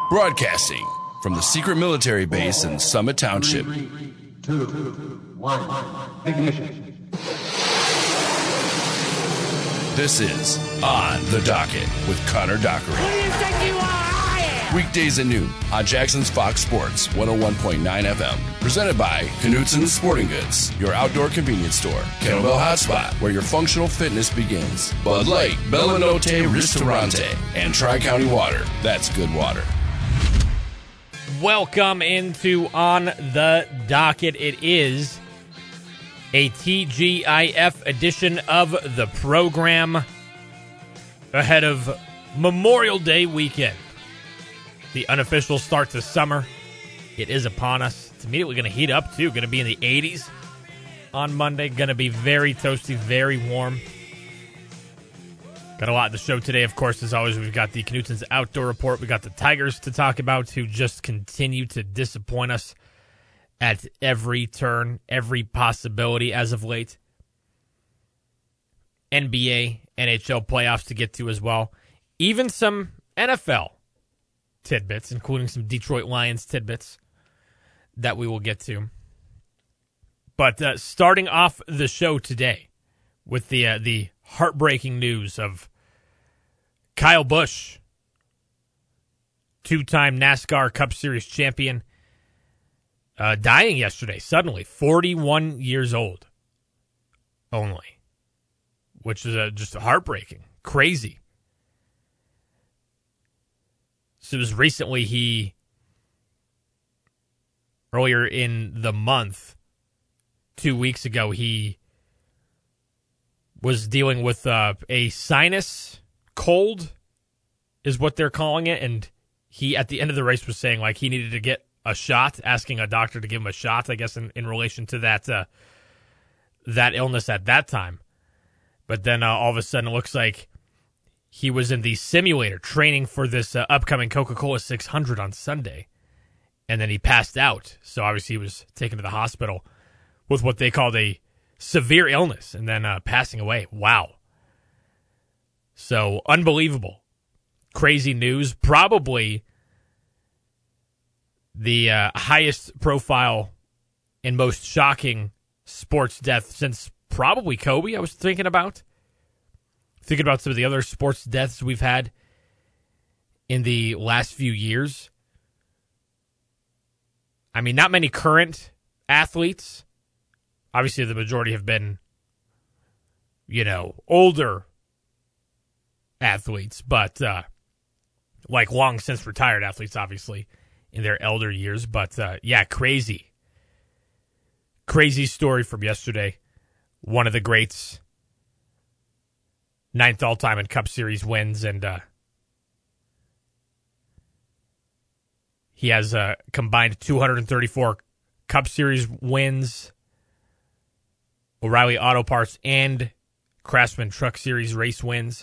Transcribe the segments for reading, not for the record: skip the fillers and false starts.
Broadcasting from the secret military base in Summit Township. 3, 2, 1, ignition. This is On the Docket with Connor Dockery. Who do you think you are? I am! Weekdays at noon on Jackson's Fox Sports 101.9 FM. Presented by Knutson's Sporting Goods, your outdoor convenience store. Kettlebell Hotspot, where your functional fitness begins. Bud Light, Bellanote Ristorante, and Tri-County Water. That's good water. Welcome into On the Docket. It is a TGIF edition of the program ahead of Memorial Day weekend. The unofficial start to summer. It is upon us. It's immediately going to heat up, too. Going to be in the 80s on Monday. Going to be very toasty, very warm. Got a lot in the show today, of course. As always, we've got the Knutson's Outdoor Report. We got the Tigers to talk about, who just continue to disappoint us at every turn, every possibility as of late. NBA, NHL playoffs to get to as well. Even some NFL tidbits, including some Detroit Lions tidbits that we will get to. But starting off the show today with the heartbreaking news of Kyle Busch, two-time NASCAR Cup Series champion, dying yesterday, suddenly, 41 years old only, which is just heartbreaking, crazy. So it was recently earlier in the month, 2 weeks ago, he was dealing with a sinus cold, is what they're calling it, and he, at the end of the race, was saying like he needed to get a shot, asking a doctor to give him a shot, I guess, in relation to that illness at that time. But then all of a sudden, it looks like he was in the simulator training for this upcoming Coca-Cola 600 on Sunday, and then he passed out. So obviously he was taken to the hospital with what they called a severe illness, and then passing away. Wow. So unbelievable. Crazy news. Probably the highest profile and most shocking sports death since probably Kobe, I was thinking about. Thinking about some of the other sports deaths we've had in the last few years. I mean, not many current athletes. Obviously, the majority have been, older athletes, but like long since retired athletes, obviously, in their elder years. But yeah, crazy. Crazy story from yesterday. One of the greats, 9th all-time in Cup Series wins, and he has combined 234 Cup Series wins, O'Reilly Auto Parts and Craftsman Truck Series race wins.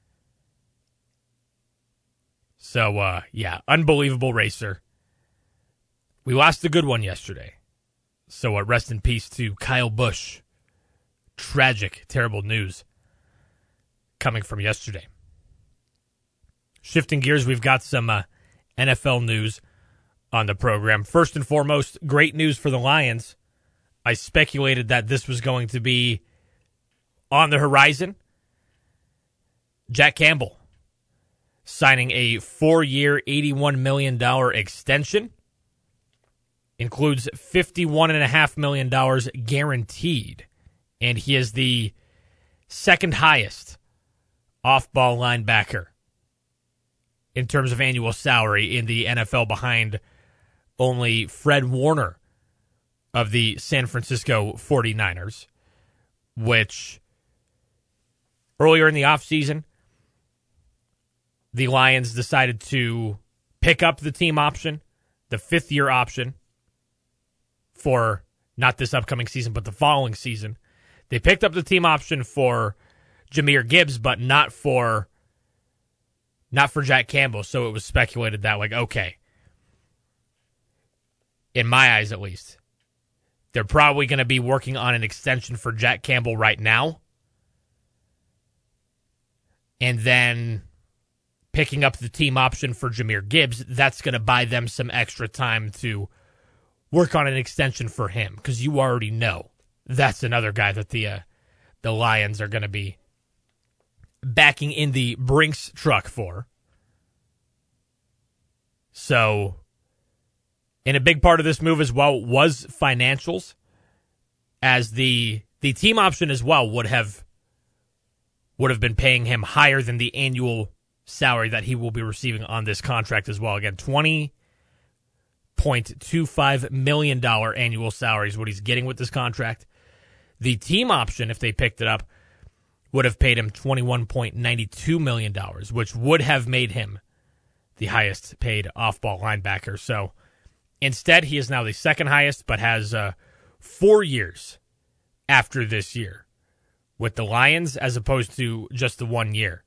So, yeah, unbelievable racer. We lost a good one yesterday. So, rest in peace to Kyle Busch. Tragic, terrible news coming from yesterday. Shifting gears, we've got some NFL news on the program. First and foremost, great news for the Lions. I speculated that this was going to be on the horizon. Jack Campbell signing a 4-year, $81 million extension. Includes $51.5 million guaranteed. And he is the second highest off-ball linebacker in terms of annual salary in the NFL, behind only Fred Warner of the San Francisco 49ers, which earlier in the offseason, the Lions decided to pick up the team option, the 5th-year option, for not this upcoming season, but the following season. They picked up the team option for Jahmyr Gibbs, but not for Jack Campbell. So it was speculated that, like, okay, in my eyes at least, they're probably going to be working on an extension for Jack Campbell right now. And then picking up the team option for Jahmyr Gibbs, that's going to buy them some extra time to work on an extension for him, because you already know that's another guy that the Lions are going to be backing in the Brinks truck for. So, and a big part of this move as well was financials, as the team option as well would have been paying him higher than the annual salary that he will be receiving on this contract as well. Again, $20.25 million annual salary is what he's getting with this contract. The team option, if they picked it up, would have paid him $21.92 million, which would have made him the highest paid off-ball linebacker. So instead, he is now the second highest, but has 4 years after this year with the Lions, as opposed to just the 1 year.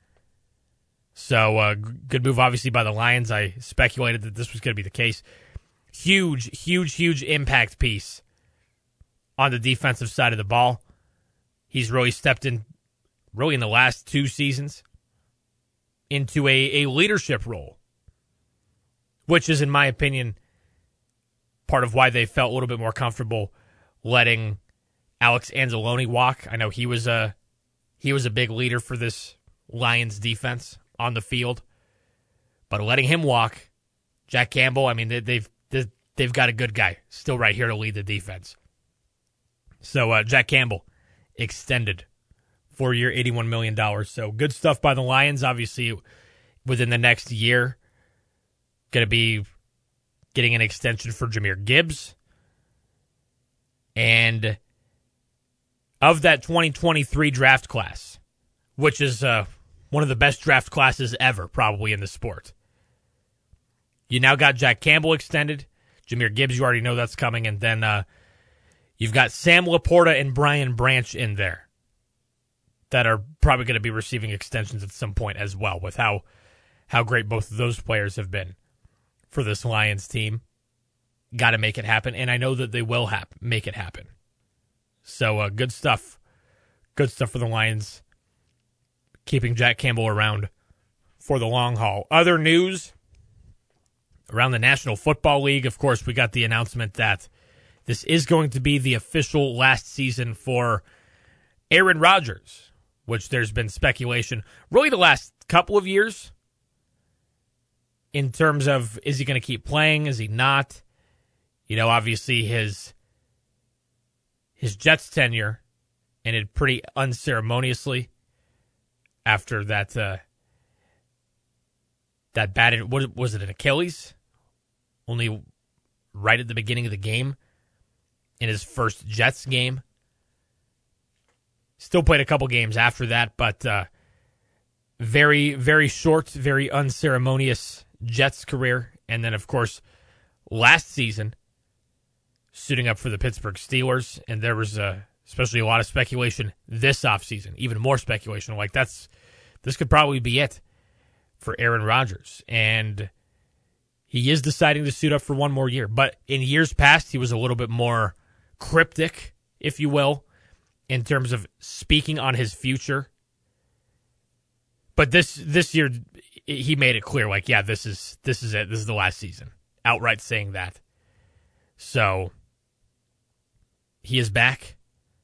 So good move, obviously, by the Lions. I speculated that this was going to be the case. Huge impact piece on the defensive side of the ball. He's really stepped in, really in the last 2 seasons, into a leadership role, which is, in my opinion, part of why they felt a little bit more comfortable letting Alex Anzalone walk. I know he was a big leader for this Lions defense on the field, but letting him walk, Jack Campbell, I mean, they've got a good guy still right here to lead the defense. So Jack Campbell extended 4-year, $81 million. So good stuff by the Lions. Obviously, within the next year, going to be getting an extension for Jahmyr Gibbs. And of that 2023 draft class, which is one of the best draft classes ever, probably in the sport, you now got Jack Campbell extended. Jahmyr Gibbs, you already know that's coming. And then you've got Sam Laporta and Brian Branch in there that are probably going to be receiving extensions at some point as well, with how great both of those players have been for this Lions team. Got to make it happen, and I know that they will make it happen. So good stuff. Good stuff for the Lions, keeping Jack Campbell around for the long haul. Other news around the National Football League, of course, we got the announcement that this is going to be the official last season for Aaron Rodgers, which there's been speculation really the last couple of years in terms of, is he going to keep playing? Is he not? You know, obviously his Jets tenure ended pretty unceremoniously after that bad, what was it, an Achilles? Only right at the beginning of the game in his first Jets game. Still played a couple games after that, but very, very short, very unceremonious Jets career. And then, of course, last season, suiting up for the Pittsburgh Steelers. And there was especially a lot of speculation this offseason, even more speculation. Like, this could probably be it for Aaron Rodgers. And he is deciding to suit up for one more year. But in years past, he was a little bit more cryptic, if you will, in terms of speaking on his future. But this year, he made it clear, like, yeah, this is it. This is the last season. Outright saying that. So, he is back.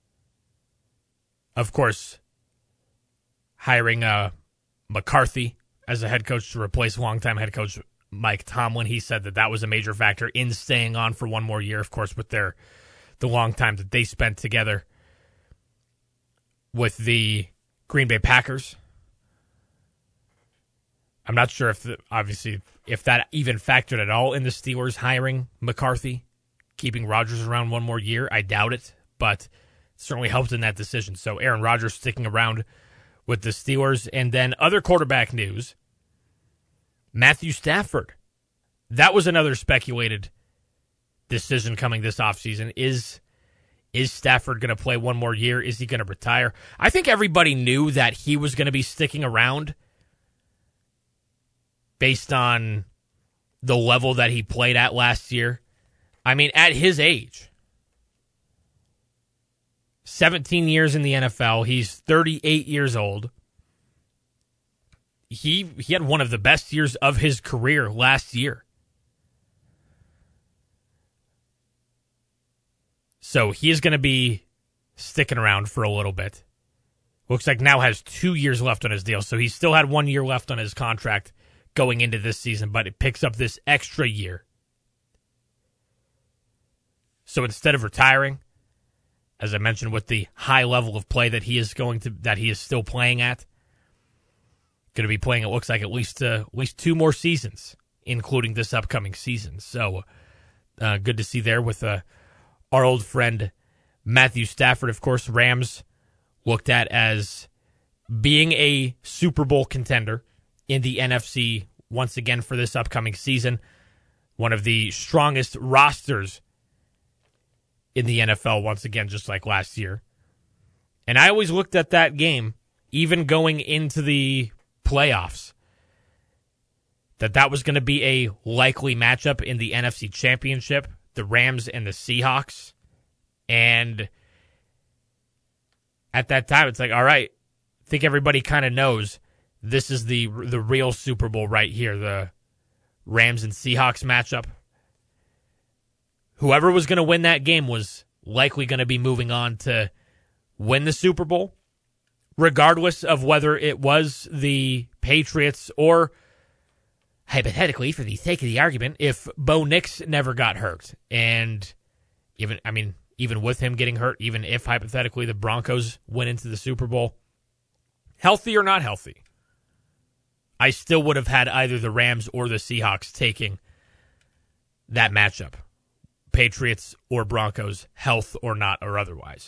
Of course, hiring McCarthy as a head coach to replace longtime head coach Mike Tomlin. He said that was a major factor in staying on for one more year, of course, with the long time that they spent together with the Green Bay Packers. I'm not sure if that even factored at all in the Steelers hiring McCarthy, keeping Rodgers around one more year. I doubt it, but it certainly helped in that decision. So Aaron Rodgers sticking around with the Steelers. And then other quarterback news, Matthew Stafford. That was another speculated decision coming this offseason. Is Stafford going to play one more year? Is he going to retire? I think everybody knew that he was going to be sticking around based on the level that he played at last year. I mean, at his age, 17 years in the NFL, he's 38 years old. he had one of the best years of his career last year. So he is going to be sticking around for a little bit. Looks like now has 2 years left on his deal. So he still had 1 year left on his contract going into this season, but it picks up this extra year. So instead of retiring, as I mentioned, with the high level of play that he is still playing at, going to be playing, it looks like, at least 2 more seasons, including this upcoming season. So good to see there with our old friend Matthew Stafford. Of course, Rams looked at as being a Super Bowl contender in the NFC once again for this upcoming season. One of the strongest rosters in the NFL once again, just like last year. And I always looked at that game, even going into the playoffs, that was going to be a likely matchup in the NFC Championship, the Rams and the Seahawks. And at that time, it's like, all right, I think everybody kind of knows this is the real Super Bowl right here, the Rams and Seahawks matchup. Whoever was going to win that game was likely going to be moving on to win the Super Bowl, regardless of whether it was the Patriots or, hypothetically, for the sake of the argument, if Bo Nix never got hurt. And even with him getting hurt, even if, hypothetically, the Broncos went into the Super Bowl, healthy or not healthy, I still would have had either the Rams or the Seahawks taking that matchup. Patriots or Broncos, health or not or otherwise.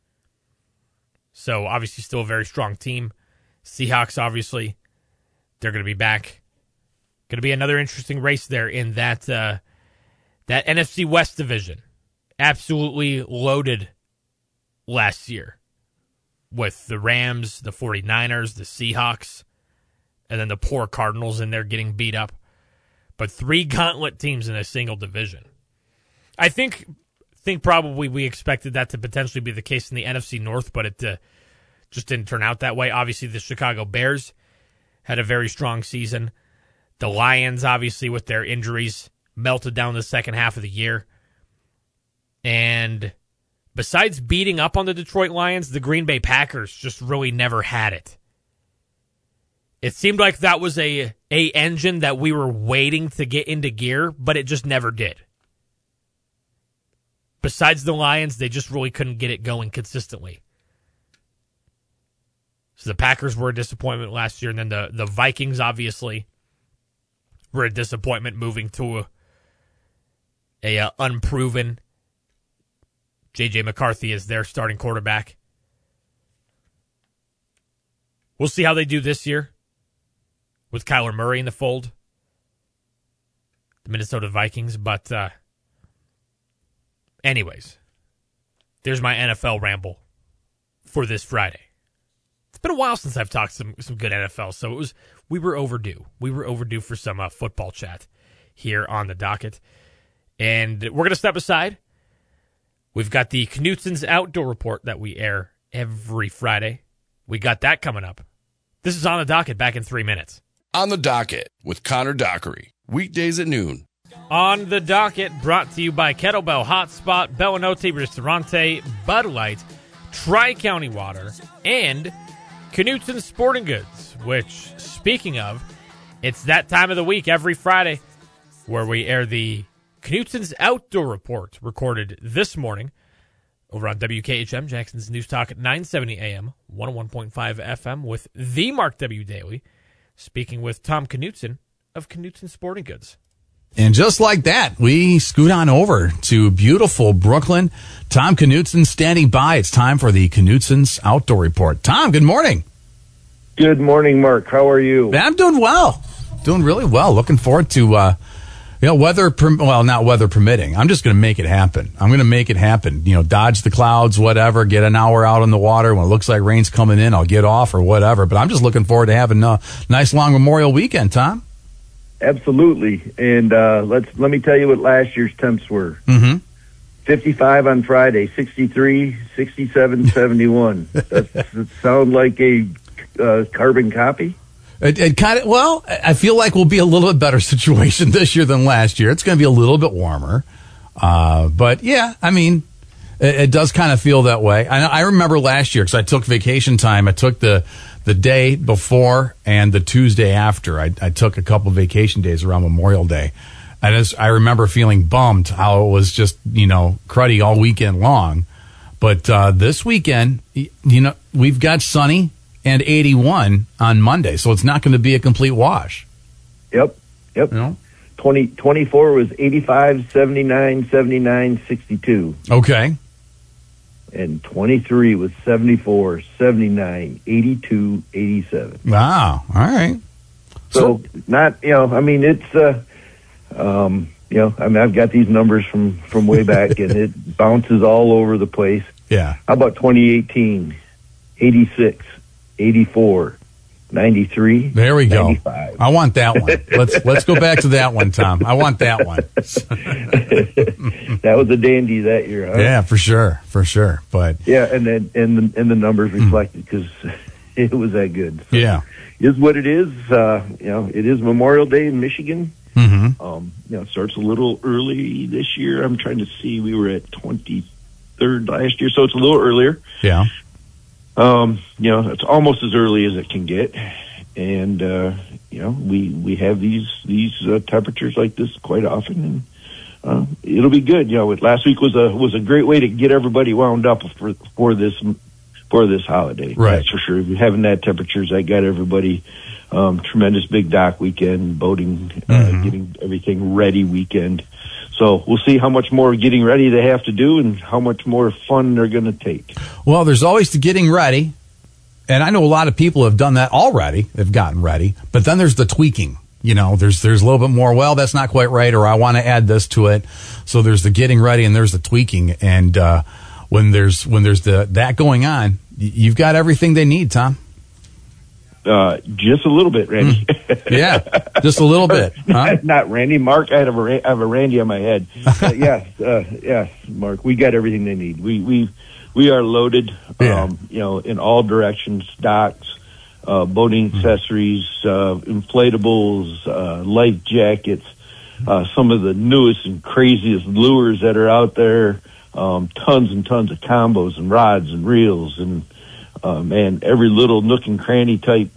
So obviously still a very strong team. Seahawks, obviously, they're going to be back. Going to be another interesting race there in that NFC West division. Absolutely loaded last year with the Rams, the 49ers, the Seahawks, and then the poor Cardinals in there getting beat up. But 3 gauntlet teams in a single division. I think probably we expected that to potentially be the case in the NFC North, but it just didn't turn out that way. Obviously, the Chicago Bears had a very strong season. The Lions, obviously, with their injuries, melted down the second half of the year. And besides beating up on the Detroit Lions, the Green Bay Packers just really never had it. It seemed like that was a engine that we were waiting to get into gear, but it just never did. Besides the Lions, they just really couldn't get it going consistently. So the Packers were a disappointment last year, and then the Vikings, obviously, were a disappointment moving to a unproven J.J. McCarthy as their starting quarterback. We'll see how they do this year with Kyler Murray in the fold. The Minnesota Vikings, but anyways, there's my NFL ramble for this Friday. It's been a while since I've talked some good NFL, so we were overdue. We were overdue for some football chat here on the docket. And we're going to step aside. We've got the Knutson's Outdoor Report that we air every Friday. We got that coming up. This is On the Docket, back in 3 minutes. On the Docket with Connor Dockery, weekdays at noon. On the Docket, brought to you by Kettlebell Hotspot, Bellinote Ristorante, Bud Light, Tri-County Water, and Knutson's Sporting Goods, which, speaking of, it's that time of the week every Friday where we air the Knutson's Outdoor Report, recorded this morning over on WKHM, Jackson's News Talk at 970 AM, 101.5 FM with the Mark W. Daly, speaking with Tom Knutson of Knutson's Sporting Goods. And just like that, we scoot on over to beautiful Brooklyn. Tom Knutson standing by. It's time for the Knutson's Outdoor Report. Tom, good morning. Good morning, Mark. How are you? I'm doing well. Doing really well. Looking forward to, not weather permitting. I'm just going to make it happen. I'm going to make it happen. Dodge the clouds, whatever, get an hour out on the water. When it looks like rain's coming in, I'll get off or whatever. But I'm just looking forward to having a nice long Memorial weekend, Tom. Absolutely. And let me tell you what last year's temps were. Mm-hmm. 55 on Friday, 63, 67, 71. That sound like a carbon copy? It kind of, well, I feel like we'll be a little bit better situation this year than last year. It's going to be a little bit warmer. But yeah, I mean, it does kind of feel that way. I remember last year, because I took vacation time. I took the day before and the Tuesday after. I took a couple vacation days around Memorial Day. I remember feeling bummed how it was just, cruddy all weekend long. But this weekend, we've got sunny and 81 on Monday, so it's not going to be a complete wash. Yep. 24 was 85, 79, 79, 62. Okay. And 23 was 74, 79, 82, 87. Wow. All right. So not, it's, I've got these numbers from way back, and it bounces all over the place. Yeah. How about 2018, 86, 84, 93. There we go. 95. I want that one. Let's go back to that one, Tom. I want that one. That was a dandy that year, huh? Yeah, for sure. But yeah, and the numbers reflected because it was that good. So yeah, is what it is. It is Memorial Day in Michigan. Mm-hmm. It starts a little early this year. I'm trying to see. We were at 23rd last year, so it's a little earlier. Yeah. It's almost as early as it can get, and we have these temperatures like this quite often, and it'll be good. Last week was a great way to get everybody wound up for this holiday. Right. That's for sure. Having that temperatures, that got everybody tremendous big dock weekend, boating, getting everything ready weekend. So we'll see how much more getting ready they have to do and how much more fun they're going to take. Well, there's always the getting ready. And I know a lot of people have done that already. They've gotten ready. But then there's the tweaking. There's a little bit more, well, that's not quite right, or I want to add this to it. So there's the getting ready and there's the tweaking. And when there's that going on, you've got everything they need, Tom. Just a little bit, Randy. Yeah, just a little bit. Huh? Not Randy. Mark, I have a Randy on my head. Yes, Mark. We got everything they need. We are loaded. Yeah. In all directions: docks, boating accessories, inflatables, life jackets, some of the newest and craziest lures that are out there. Tons and tons of combos and rods and reels and. Every little nook and cranny type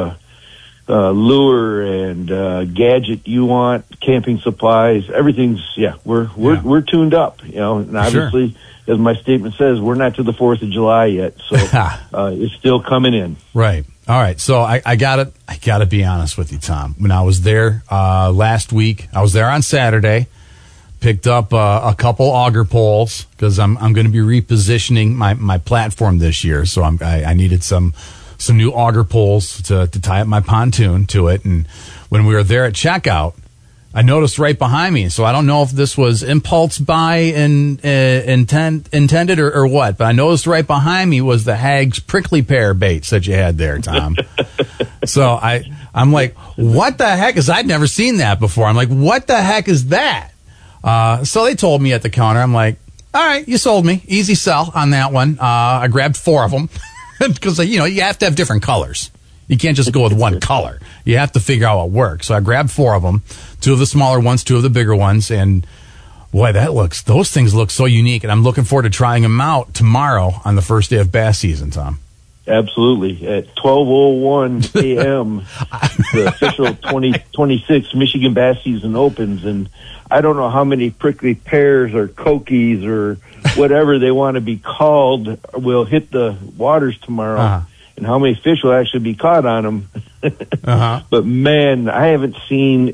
lure and gadget you want, camping supplies, everything's we're tuned up, and obviously, sure. As my statement says, we're not to the 4th of July yet, so it's still coming in. Right. All right. So I gotta be honest with you, Tom. When I was there last week, I was there on Saturday. Picked up a couple auger poles because I'm going to be repositioning my platform this year. So I needed some new auger poles to tie up my pontoon to it. And when we were there at checkout, I noticed right behind me. So I don't know if this was impulse buy intended or what, but I noticed right behind me was the Hags prickly pear baits that you had there, Tom. So I'm like, what the heck? Because I'd never seen that before. I'm like, what the heck is that? So they told me at the counter, I'm like, all right, you sold me. Easy sell on that one. I grabbed 4 of them because, you have to have different colors. You can't just go with one color. You have to figure out what works. So I grabbed 4 of them, 2 of the smaller ones, 2 of the bigger ones. And boy, those things look so unique. And I'm looking forward to trying them out tomorrow on the first day of bass season, Tom. Absolutely. At 12:01 a.m., the official 2026 Michigan bass season opens, and I don't know how many prickly pears or kokies or whatever they want to be called will hit the waters tomorrow, and how many fish will actually be caught on them. But man, I haven't seen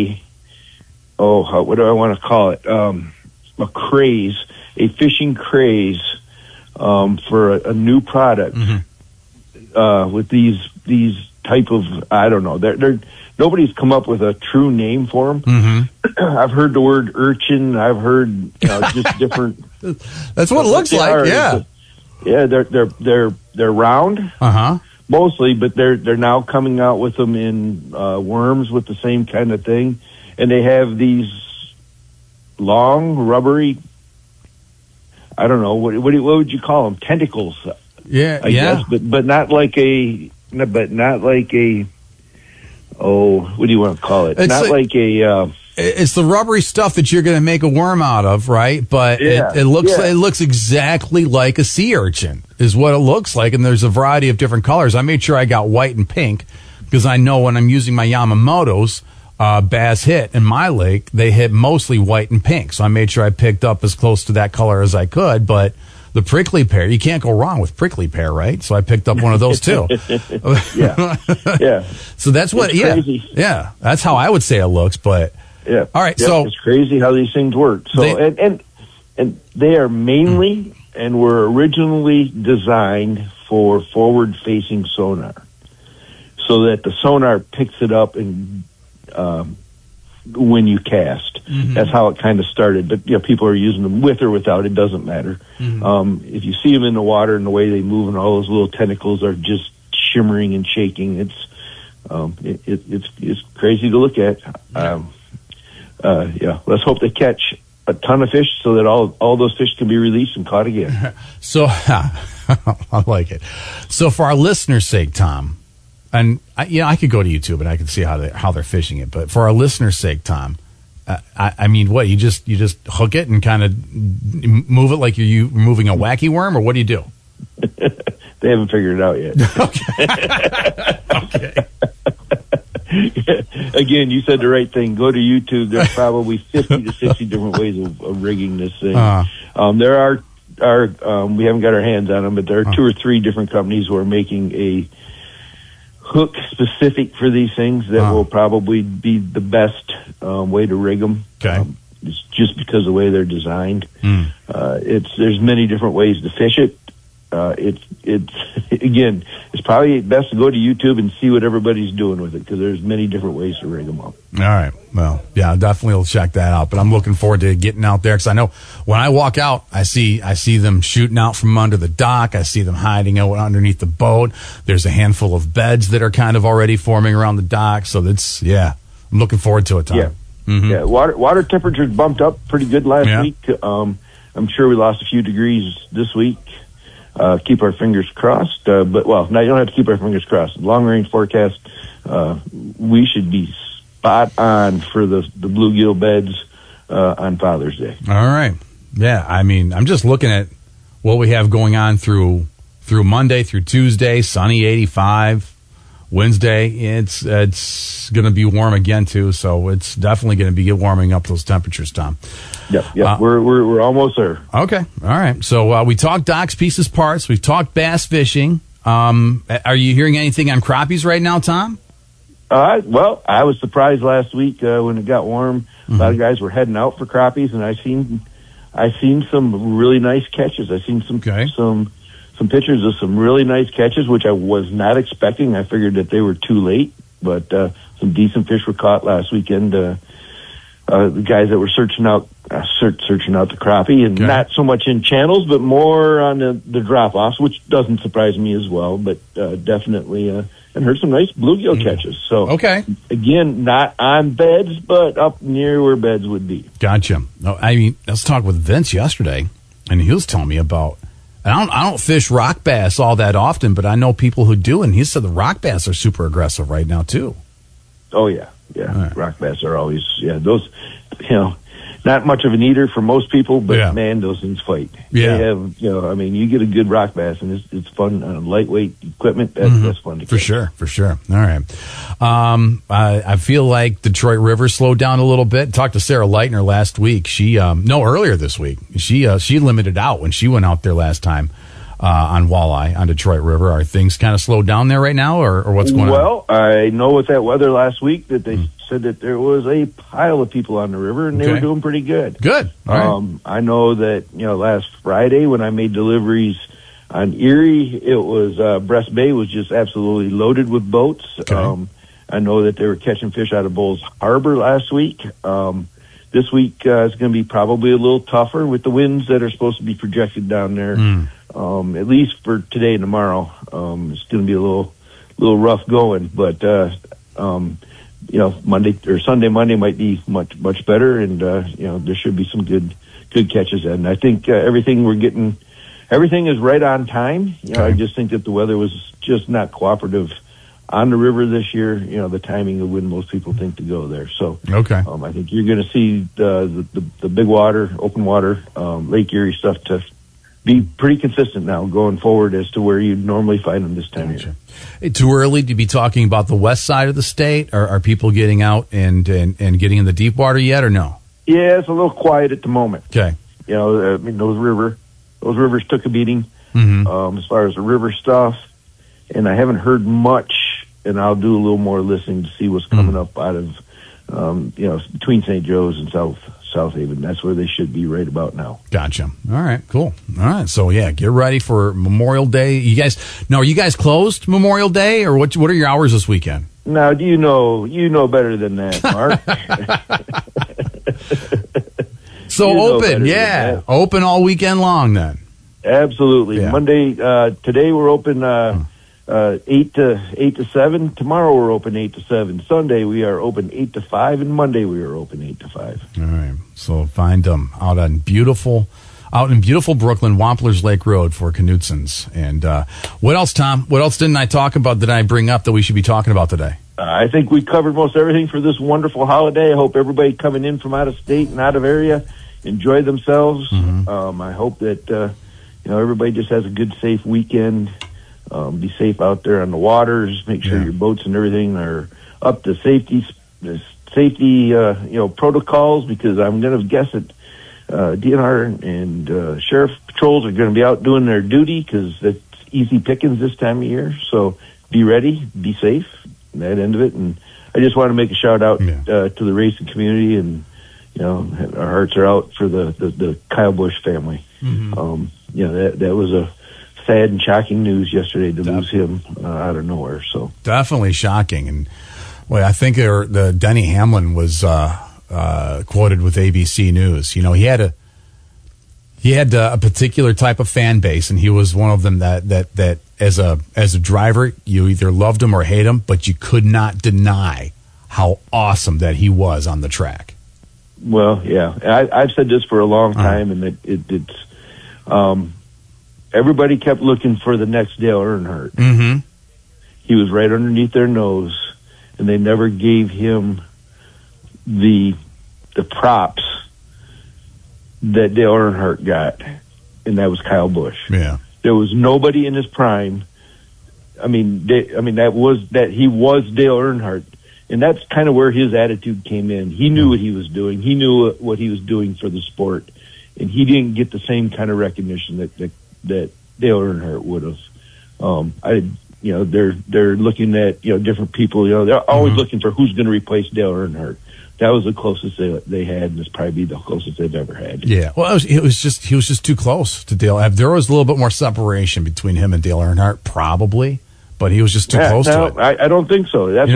what do I want to call it? A craze, a fishing craze for a new product. With these type of, I don't know, they're nobody's come up with a true name for them. I've heard the word urchin. I've heard just different. That's what it looks like. Yeah, they're round, mostly, but they're now coming out with them in worms with the same kind of thing, and they have these long rubbery. I don't know what would you call them? Tentacles. Yeah, I guess, but not like a what do you want to call it? It's Not like a... It's the rubbery stuff that you're going to make a worm out of, right? But it looks exactly like a sea urchin is what it looks like, and there's a variety of different colors. I made sure I got white and pink because I know when I'm using my Yamamoto's bass hit in my lake, they hit mostly white and pink. So I made sure I picked up as close to that color as I could, but the prickly pear, you can't go wrong with prickly pear, right? So I picked up one of those too. Yeah. So that's what, yeah, that's how I would say it looks, but... Yeah. All right. Yeah, so it's crazy how these things work. So and they are mainly and were originally designed for forward-facing sonar, so that the sonar picks it up and when you cast. Mm-hmm. That's how it kind of started. But people are using them with or without. It doesn't matter. Mm-hmm. If you see them in the water and the way they move and all those little tentacles are just shimmering and shaking, it's crazy to look at. Let's hope they catch a ton of fish so that all those fish can be released and caught again. So I like it. So for our listeners' sake, Tom, and I could go to YouTube and I could see how they're fishing it, but for our listeners' sake, Tom, I mean, what you just hook it and kind of move it like you're moving a wacky worm, or what do you do? They haven't figured it out yet. Okay. Again, you said the right thing. Go to YouTube. There's probably 50 to 60 different ways of rigging this thing. There are we haven't got our hands on them, but there are 2 or 3 different companies who are making a hook specific for these things that will probably be the best way to rig them. Okay. It's just because of the way they're designed. There's many different ways to fish it. It's probably best to go to YouTube and see what everybody's doing with it, because there's many different ways to rig them up. All right. Well, yeah, definitely will check that out. But I'm looking forward to getting out there, because I know when I walk out, I see them shooting out from under the dock. I see them hiding out underneath the boat. There's a handful of beds that are kind of already forming around the dock. So I'm looking forward to it, Tom. Yeah. Mm-hmm. Yeah. Water temperatures bumped up pretty good last week. I'm sure we lost a few degrees this week. Keep our fingers crossed. Now you don't have to keep our fingers crossed. Long range forecast, we should be spot on for the bluegill beds on Father's Day. All right. Yeah, I mean, I'm just looking at what we have going on through Monday through Tuesday. Sunny, 85. Wednesday, it's going to be warm again too, so it's definitely going to be warming up those temperatures, Tom. Yeah, we're almost there. Okay, all right. So we talked docks, pieces, parts. We've talked bass fishing. Are you hearing anything on crappies right now, Tom? I was surprised last week when it got warm. Mm-hmm. A lot of guys were heading out for crappies, and I seen some really nice catches. I seen some pictures of some really nice catches, which I was not expecting. I figured that they were too late, but some decent fish were caught last weekend. The guys that were searching out the crappie, and not so much in channels, but more on the drop-offs, which doesn't surprise me as well, but definitely, and heard some nice bluegill catches. So, again, not on beds, but up near where beds would be. Gotcha. No, I mean, let's talk with Vince yesterday, and he was telling me about, and I don't fish rock bass all that often, but I know people who do, and he said the rock bass are super aggressive right now, too. Oh, yeah. Right. Rock bass are always, those, not much of an eater for most people, but man, those things fight. Yeah. They have, you get a good rock bass, and it's fun on lightweight equipment. That's fun to catch. For sure. All right. I feel like Detroit River slowed down a little bit. Talked to Sarah Leitner last week. Earlier this week. She limited out when she went out there last time. On walleye on Detroit River. Are things kind of slowed down there right now, or what's going on? Well, I know with that weather last week that they said that there was a pile of people on the river, and they were doing pretty good. Good. All right. I know that, last Friday when I made deliveries on Erie, it was Breast Bay was just absolutely loaded with boats. Okay. I know that they were catching fish out of Bowles Harbor last week. This week is going to be probably a little tougher with the winds that are supposed to be projected down there. At least for today and tomorrow, it's going to be a little rough going. But Monday might be much better, and there should be some good catches. And I think everything is right on time. I just think that the weather was just not cooperative on the river this year, the timing of when most people think to go there. So, okay. I think you're going to see the big water, open water, Lake Erie stuff to be pretty consistent now going forward as to where you'd normally find them this time of year. Too early to be talking about the west side of the state? Are people getting out and getting in the deep water yet, or no? Yeah, it's a little quiet at the moment. Okay. Those rivers took a beating as far as the river stuff, and I haven't heard much. And I'll do a little more listening to see what's coming up out of, between St. Joe's and South Haven. That's where they should be right about now. Gotcha. All right, cool. All right, so yeah, get ready for Memorial Day. Are you guys closed Memorial Day, or what are your hours this weekend? Now, do you know better than that, Mark? So open, yeah, open all weekend long then. Absolutely. Yeah. Monday, today we're open 8 to 7. Tomorrow we're open 8 to 7. Sunday we are open 8 to 5, and Monday we are open 8 to 5. All right. So find them out in beautiful Brooklyn, Wampler's Lake Road for Knutson's. And what else, Tom? What else didn't I talk about that I bring up that we should be talking about today? I think we covered most everything for this wonderful holiday. I hope everybody coming in from out of state and out of area enjoy themselves. I hope that everybody just has a good, safe weekend. Be safe out there on the waters. Make sure your boats and everything are up to safety protocols, because I'm going to guess that DNR and sheriff patrols are going to be out doing their duty, because it's easy pickings this time of year. So be ready, be safe, that end of it. And I just want to make a shout out to the racing community, and our hearts are out for the Kyle Busch family. That was a sad and shocking news yesterday to lose him out of nowhere. So definitely shocking. And I think the Denny Hamlin was quoted with ABC News. He had a particular type of fan base, and he was one of them that as a driver, you either loved him or hate him, but you could not deny how awesome that he was on the track. Well, yeah, I've said this for a long time, and it's everybody kept looking for the next Dale Earnhardt. Mm-hmm. He was right underneath their nose, and they never gave him the props that Dale Earnhardt got, and that was Kyle Busch. Yeah, there was nobody in his prime. He was Dale Earnhardt, and that's kind of where his attitude came in. He knew what he was doing. He knew what he was doing for the sport, and he didn't get the same kind of recognition that Dale Earnhardt would have. They're looking at different people. They're always looking for who's going to replace Dale Earnhardt. That was the closest they had, and it's probably the closest they've ever had. Yeah, well, he was just too close to Dale. There was a little bit more separation between him and Dale Earnhardt, probably, but he was just too close to it. I don't think so. That's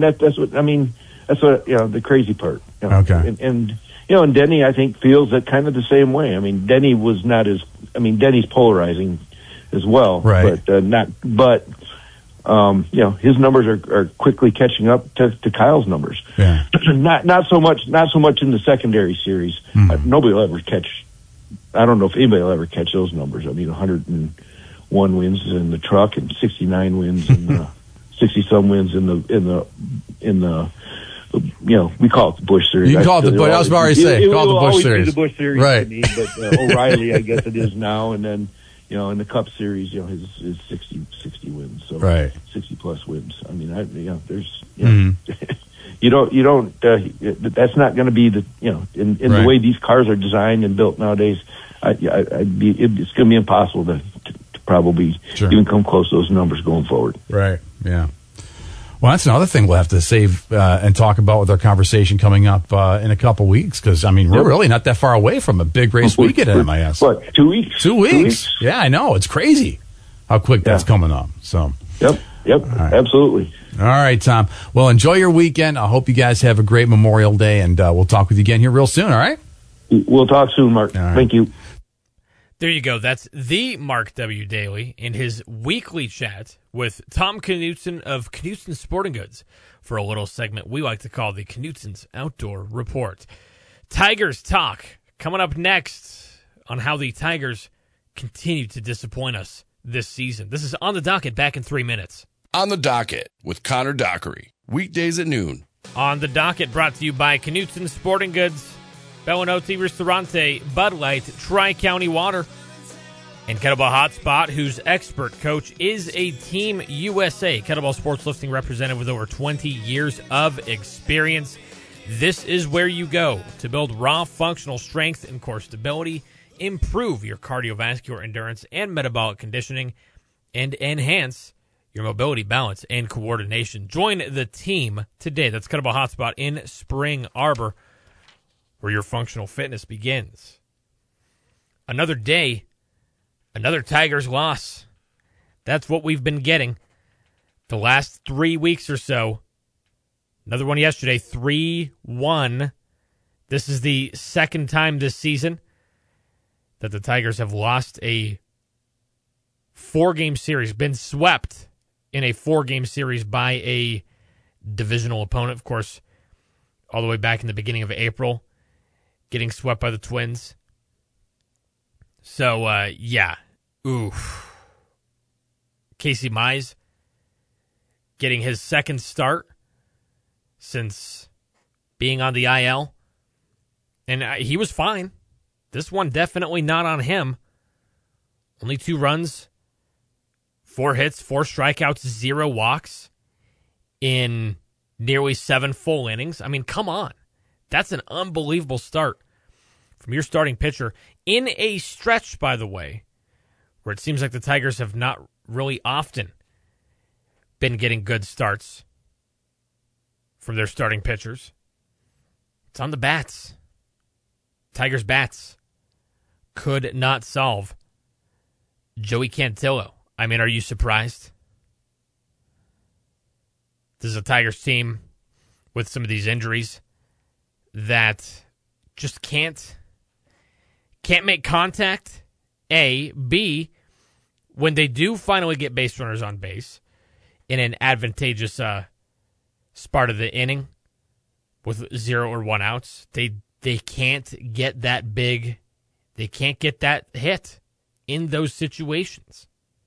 the crazy part. Okay, and Denny, I think, feels that kind of the same way. Denny was not as. Denny's polarizing as well, right? But his numbers are quickly catching up to Kyle's numbers. Yeah. not so much in the secondary series. Nobody will ever catch. I don't know if anybody will ever catch those numbers. 101 wins in the truck and 69 wins and 60 some wins in the. We call it the Busch Series. You can call it the Busch. I was about to say, call it the Busch Series. The Busch Series, right? To me, but O'Reilly, I guess it is now. And then, in the Cup Series, his 60 wins, so right, 60 plus wins. There's, you don't. That's not going to be the, in the way these cars are designed and built nowadays. It's going to be impossible to probably even come close to those numbers going forward. Right. Yeah. Well, that's another thing we'll have to save and talk about with our conversation coming up in a couple weeks, because, we're really not that far away from a big race weekend at MIS. What, 2 weeks? 2 weeks. Yeah, I know. It's crazy how quick that's coming up. So. Yep, right. Absolutely. All right, Tom. Well, enjoy your weekend. I hope you guys have a great Memorial Day, and we'll talk with you again here real soon, all right? We'll talk soon, Mark. Right. Thank you. There you go. That's the Mark W. Daly in his weekly chat with Tom Knutson of Knutson's Sporting Goods for a little segment we like to call the Knutson's Outdoor Report. Tigers talk coming up next on how the Tigers continue to disappoint us this season. This is On the Docket, back in 3 minutes. On the Docket with Connor Dockery. Weekdays at noon. On the Docket, brought to you by Knutson Sporting Goods, Bellinoti Ristorante, Bud Light, Tri-County Water, and Kettlebell Hotspot, whose expert coach is a Team USA kettlebell sports lifting representative with over 20 years of experience. This is where you go to build raw functional strength and core stability, improve your cardiovascular endurance and metabolic conditioning, and enhance your mobility, balance, and coordination. Join the team today. That's Kettlebell Hotspot in Spring Arbor, where your functional fitness begins. Another day, another Tigers loss. That's what we've been getting the last 3 weeks or so. Another one yesterday, 3-1. This is the second time this season that the Tigers have lost a 4-game series, been swept in a 4-game series by a divisional opponent. Of course, all the way back in the beginning of April, getting swept by the Twins. So, yeah. Oof. Casey Mize getting his second start since being on the IL. And he was fine. This one definitely not on him. Only 2 runs, 4 hits, 4 strikeouts, 0 walks in nearly 7 full innings. I mean, come on. That's an unbelievable start from your starting pitcher in a stretch, by the way, where it seems like the Tigers have not really often been getting good starts from their starting pitchers. It's on the bats. Tigers bats could not solve Joey Cantillo. I mean, are you surprised? This is a Tigers team with some of these injuries that just can't make contact, A. B, when they do finally get base runners on base in an advantageous spot of the inning with 0 or 1 outs, they can't get that big, they can't get that hit in those situations.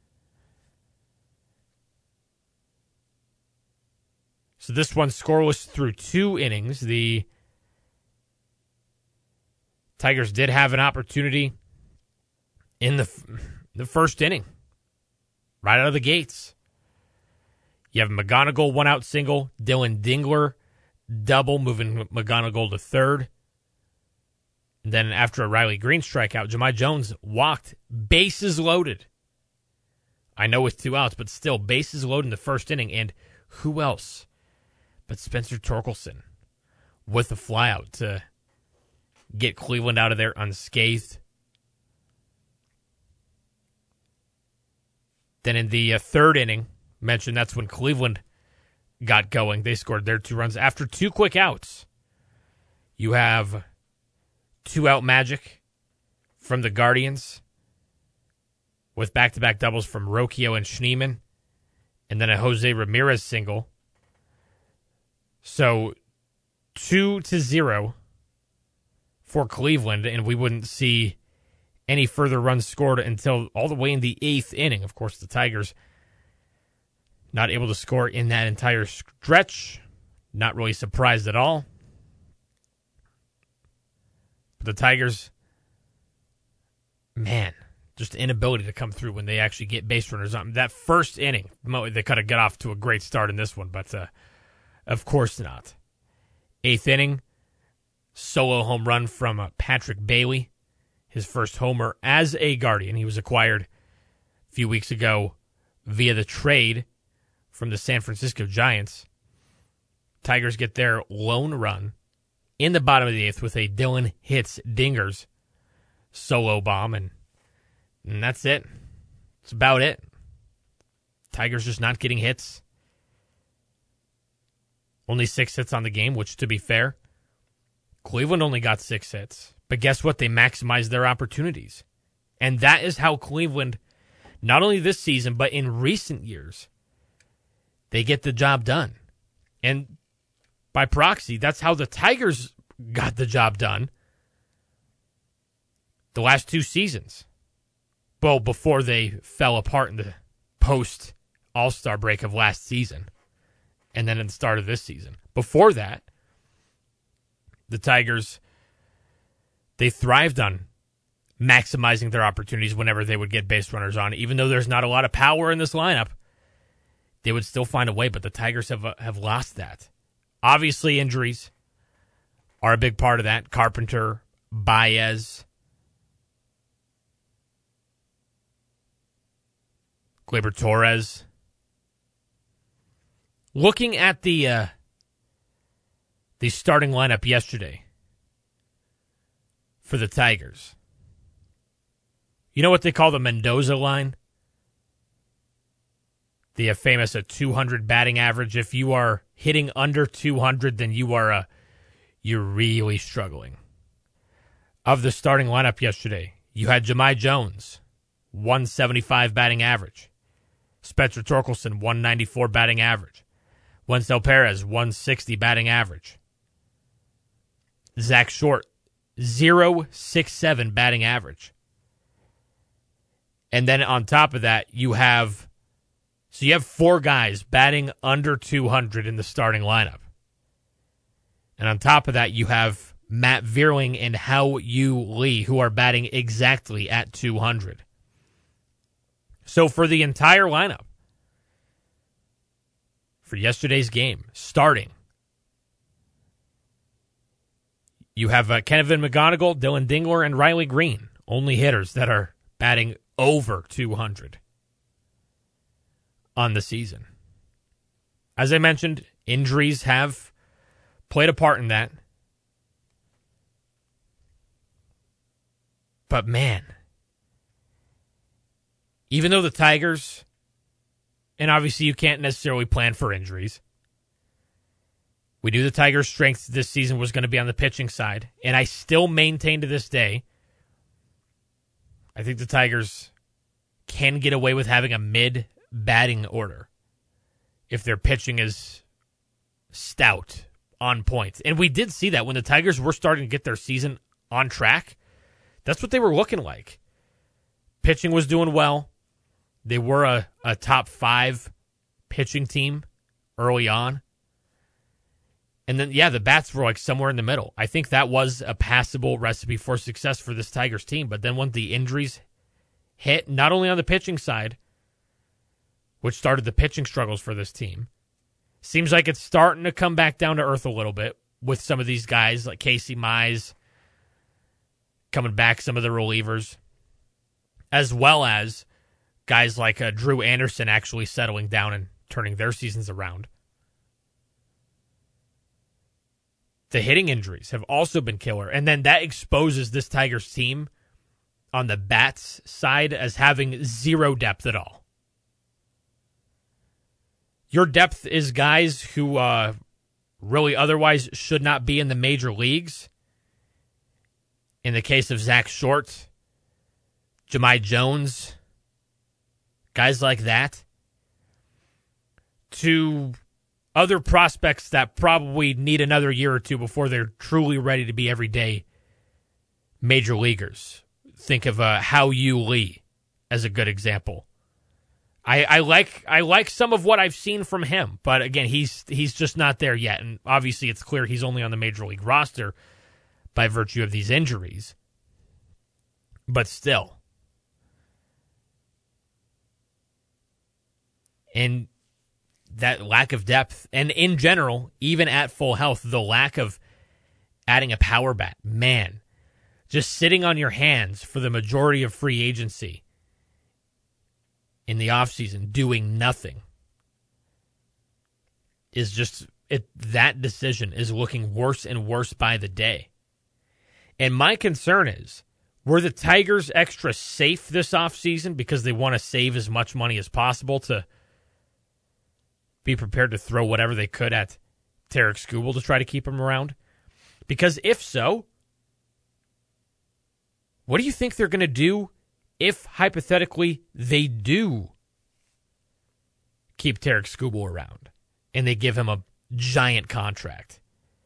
So this one scoreless through 2 innings. The Tigers did have an opportunity in the first inning, right out of the gates. You have McGonigal 1-out single, Dylan Dingler double, moving McGonigal to third. And then after a Riley Green strikeout, Jahmai Jones walked, bases loaded. I know with 2 outs, but still bases loaded in the first inning. And who else but Spencer Torkelson with a flyout to get Cleveland out of there unscathed. Then in the third inning, mentioned that's when Cleveland got going. They scored their 2 runs after 2 quick outs. You have 2-out magic from the Guardians with back-to-back doubles from Rocchio and Schneemann, and then a Jose Ramirez single. So 2-0 for Cleveland, and we wouldn't see any further runs scored until all the way in the 8th inning. Of course, the Tigers not able to score in that entire stretch. Not really surprised at all. But the Tigers, man, just inability to come through when they actually get base runners on. That first inning, they could have got off to a great start in this one, but of course not. 8th inning, solo home run from Patrick Bailey. His first homer as a Guardian. He was acquired a few weeks ago via the trade from the San Francisco Giants. Tigers get their lone run in the bottom of the 8th with a Dylan Hits Dingers solo bomb, and that's it. That's about it. Tigers just not getting hits. Only 6 hits on the game, which, to be fair, Cleveland only got 6 hits. But guess what? They maximized their opportunities. And that is how Cleveland, not only this season, but in recent years, they get the job done. And by proxy, that's how the Tigers got the job done the last 2 seasons. Well, before they fell apart in the All-Star break of last season and then at the start of this season. Before that, the Tigers, they thrived on maximizing their opportunities whenever they would get base runners on. Even though there's not a lot of power in this lineup, they would still find a way, but the Tigers have lost that. Obviously, injuries are a big part of that. Carpenter, Baez, Gleyber Torres. Looking at the starting lineup yesterday for the Tigers, you know what they call the Mendoza line? The famous 200 batting average. If you are hitting under 200, then you're really struggling. Of the starting lineup yesterday, you had Jahmai Jones, 175 batting average. Spencer Torkelson, 194 batting average. Wencel Perez, 160 batting average. Zach Short, 0.67 batting average. And then on top of that, you have four guys batting under 200 in the starting lineup. And on top of that, you have Matt Vierling and Hao-Yu Lee, who are batting exactly at 200. So for the entire lineup, for yesterday's game, starting, you have Kevin McGonigal, Dylan Dingler, and Riley Green, only hitters that are batting over 200 on the season. As I mentioned, injuries have played a part in that. But man, even though the Tigers, and obviously you can't necessarily plan for injuries, we knew the Tigers' strength this season was going to be on the pitching side, and I still maintain to this day, I think the Tigers can get away with having a mid-batting order if their pitching is stout, on point. And we did see that when the Tigers were starting to get their season on track. That's what they were looking like. Pitching was doing well. They were a top 5 pitching team early on. And then, the bats were like somewhere in the middle. I think that was a passable recipe for success for this Tigers team. But then when the injuries hit, not only on the pitching side, which started the pitching struggles for this team, seems like it's starting to come back down to earth a little bit with some of these guys like Casey Mize coming back, some of the relievers, as well as guys like Drew Anderson actually settling down and turning their seasons around. The hitting injuries have also been killer, and then that exposes this Tigers team on the bats side as having zero depth at all. Your depth is guys who really otherwise should not be in the major leagues. In the case of Zach Short, Jahmai Jones, guys like that, to other prospects that probably need another year or two before they're truly ready to be everyday major leaguers. Think of Hao-Yu Lee as a good example. I like some of what I've seen from him, but again, he's just not there yet. And obviously it's clear he's only on the major league roster by virtue of these injuries. But still. And that lack of depth, and in general, even at full health, the lack of adding a power bat, man, just sitting on your hands for the majority of free agency in the offseason, doing nothing, is just, that decision is looking worse and worse by the day. And my concern is, were the Tigers extra safe this offseason because they want to save as much money as possible to be prepared to throw whatever they could at Tarik Skubal to try to keep him around? Because if so, what do you think they're going to do if, hypothetically, they do keep Tarik Skubal around and they give him a giant contract?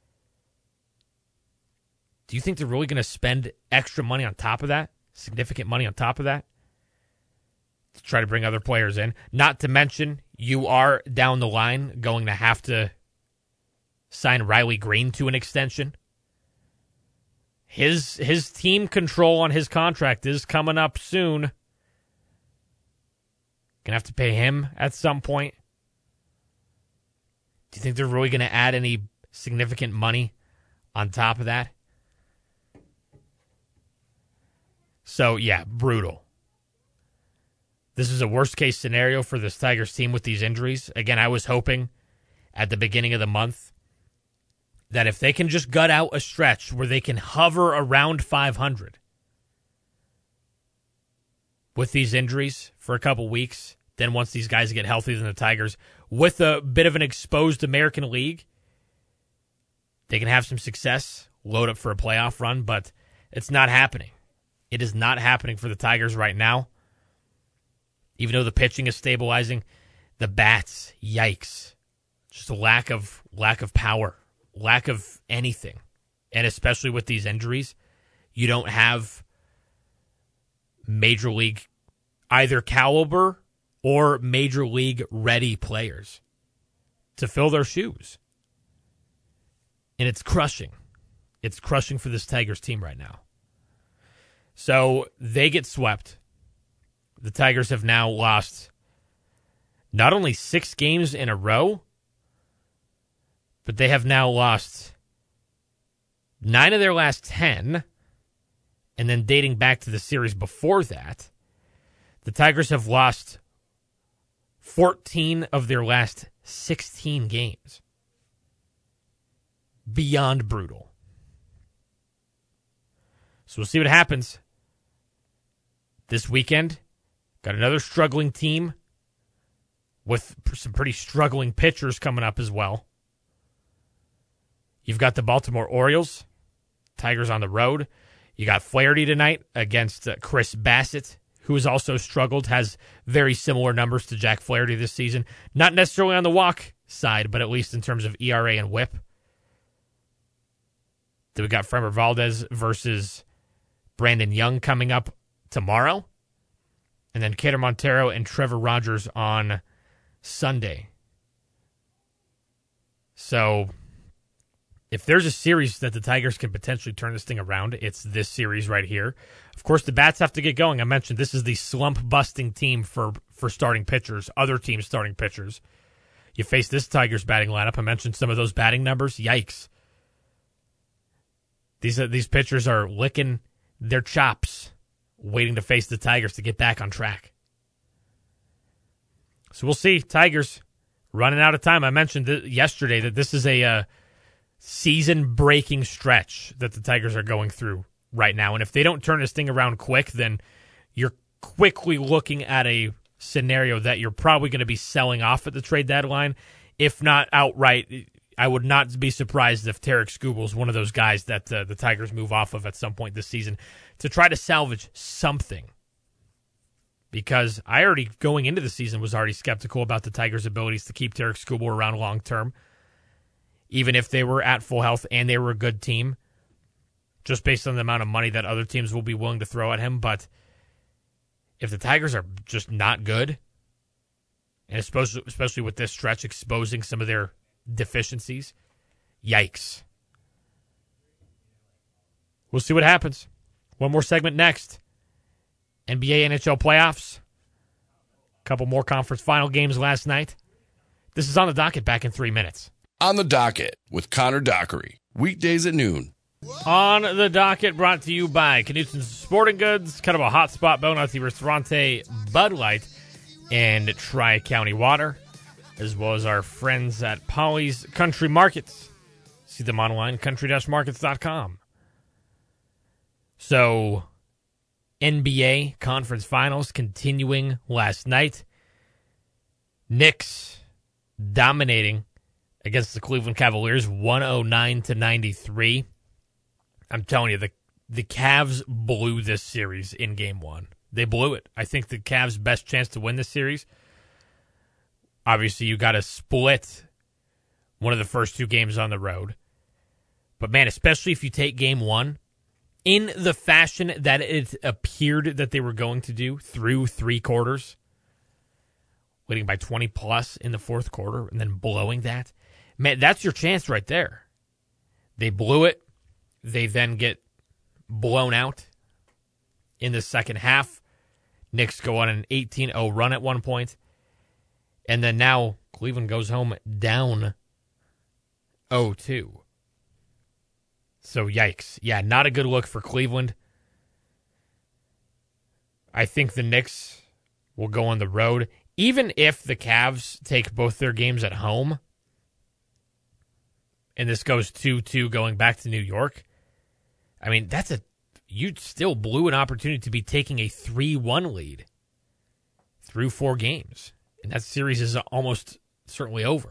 Do you think they're really going to spend extra money on top of that? Significant money on top of that? to try to bring other players in. Not to mention, you are down the line going to have to sign Riley Green to an extension. His team control on his contract is coming up soon. Gonna have to pay him at some point. Do you think they're really going to add any significant money on top of that? So, yeah, brutal. This is a worst-case scenario for this Tigers team with these injuries. Again, I was hoping at the beginning of the month that if they can just gut out a stretch where they can hover around 500 with these injuries for a couple weeks, then once these guys get healthy, then the Tigers, with a bit of an exposed American League, they can have some success, load up for a playoff run, but it's not happening. It is not happening for the Tigers right now. Even though the pitching is stabilizing, the bats, yikes. Just a lack of power, lack of anything. And especially with these injuries, you don't have major league either caliber or major league ready players to fill their shoes. And it's crushing. It's crushing for this Tigers team right now. So they get swept. The Tigers have now lost not only 6 games in a row, but they have now lost 9 of their last 10. And then dating back to the series before that, the Tigers have lost 14 of their last 16 games. Beyond brutal. So we'll see what happens this weekend. Got another struggling team with some pretty struggling pitchers coming up as well. You've got the Baltimore Orioles, Tigers on the road. You got Flaherty tonight against Chris Bassett, who has also struggled, has very similar numbers to Jack Flaherty this season. Not necessarily on the walk side, but at least in terms of ERA and whip. Then we got Framber Valdez versus Brandon Young coming up tomorrow. And then Kader Montero and Trevor Rogers on Sunday. So if there's a series that the Tigers can potentially turn this thing around, it's this series right here. Of course, the bats have to get going. I mentioned this is the slump-busting team for starting pitchers, other teams' starting pitchers. You face this Tigers batting lineup. I mentioned some of those batting numbers. Yikes. These pitchers are licking their chops, waiting to face the Tigers to get back on track. So we'll see. Tigers running out of time. I mentioned yesterday that this is a season-breaking stretch that the Tigers are going through right now. And if they don't turn this thing around quick, then you're quickly looking at a scenario that you're probably going to be selling off at the trade deadline. If not outright, I would not be surprised if Tarek Skubal is one of those guys that the Tigers move off of at some point this season to try to salvage something. Because I already, going into the season, was already skeptical about the Tigers' abilities to keep Tarek Skubal around long term, even if they were at full health and they were a good team, just based on the amount of money that other teams will be willing to throw at him. But if the Tigers are just not good, and especially with this stretch exposing some of their deficiencies, yikes. We'll see what happens. One more segment next. NBA, NHL playoffs. A couple more conference final games last night. This is on the docket back in 3 minutes. On the docket with Connor Dockery. Weekdays at noon. On the docket, brought to you by Knutson Sporting Goods, kind of a hotspot Bonazzi Ristorante, Bud Light, and Tri-County Water, as well as our friends at Polly's Country Markets. See them online, country-markets.com. So, NBA Conference Finals continuing last night. Knicks dominating against the Cleveland Cavaliers, 109-93. I'm telling you, the Cavs blew this series in Game 1. They blew it. I think the Cavs' best chance to win this series, obviously you got to split one of the first 2 games on the road. But man, especially if you take Game 1 in the fashion that it appeared that they were going to do through 3 quarters, leading by 20 plus in the fourth quarter and then blowing that, man, that's your chance right there. They blew it. They then get blown out in the second half. Knicks go on an 18-0 run at one point. And then now Cleveland goes home down 0-2. So yikes. Yeah, not a good look for Cleveland. I think the Knicks will go on the road. Even if the Cavs take both their games at home, and this goes 2-2 going back to New York, I mean, you still blew an opportunity to be taking a 3-1 lead through 4 games. And that series is almost certainly over.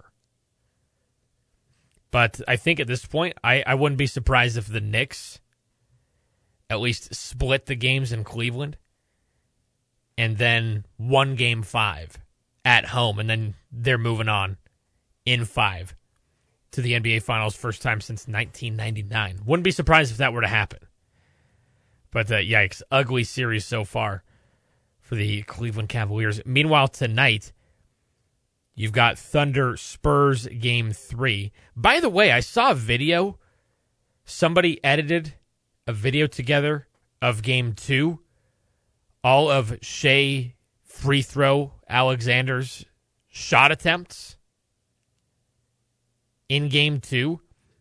But I think at this point, I wouldn't be surprised if the Knicks at least split the games in Cleveland and then won Game 5 at home, and then they're moving on in 5 to the NBA Finals, first time since 1999. Wouldn't be surprised if that were to happen. But yikes, ugly series so far for the Cleveland Cavaliers. Meanwhile, tonight, you've got Thunder Spurs Game 3. By the way, I saw a video. Somebody edited a video together of Game 2. All of Shea free throw Alexander's shot attempts in Game 2.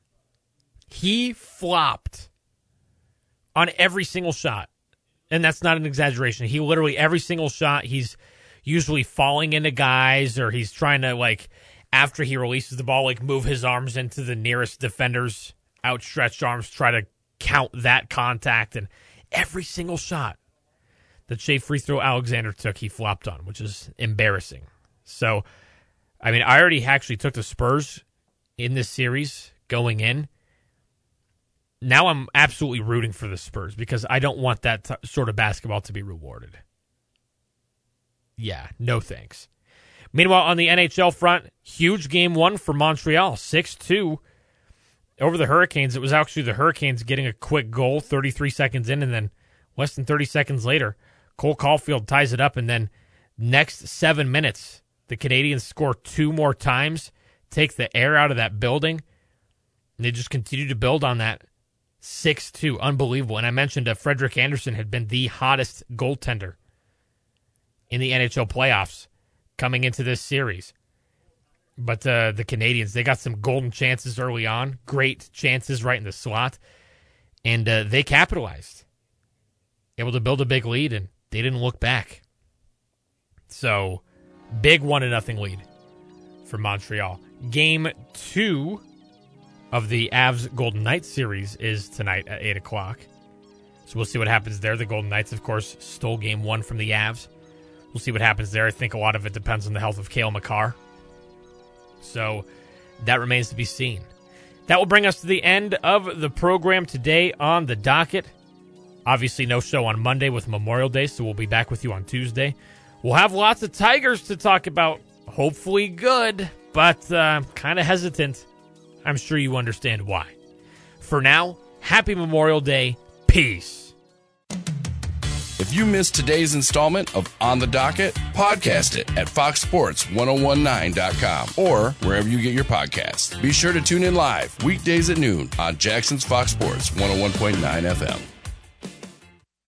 He flopped on every single shot. And that's not an exaggeration. He literally, every single shot, he's usually falling into guys, or he's trying to, like, after he releases the ball, like, move his arms into the nearest defender's outstretched arms, try to count that contact. And every single shot that Shea free throw Alexander took, he flopped on, which is embarrassing. So, I mean, I already actually took the Spurs in this series going in. Now I'm absolutely rooting for the Spurs because I don't want that sort of basketball to be rewarded. Yeah, no thanks. Meanwhile, on the NHL front, huge Game 1 for Montreal, 6-2 over the Hurricanes. It was actually the Hurricanes getting a quick goal 33 seconds in, and then less than 30 seconds later, Cole Caulfield ties it up, and then next 7 minutes, the Canadiens score 2 more times, take the air out of that building, and they just continue to build on that. 6-2, unbelievable. And I mentioned Frederik Andersen had been the hottest goaltender in the NHL playoffs coming into this series. But the Canadiens, they got some golden chances early on, great chances right in the slot, and they capitalized. Able to build a big lead, and they didn't look back. So, big 1-0 lead for Montreal. Game 2 of the Avs Golden Knights series is tonight at 8 o'clock. So we'll see what happens there. The Golden Knights, of course, stole Game 1 from the Avs. We'll see what happens there. I think a lot of it depends on the health of Cale Makar. So that remains to be seen. That will bring us to the end of the program today on the docket. Obviously, no show on Monday with Memorial Day, so we'll be back with you on Tuesday. We'll have lots of Tigers to talk about. Hopefully good, but kind of hesitant. I'm sure you understand why. For now, happy Memorial Day. Peace. If you missed today's installment of On the Docket, podcast it at foxsports1019.com or wherever you get your podcasts. Be sure to tune in live weekdays at noon on Jackson's Fox Sports 101.9 FM.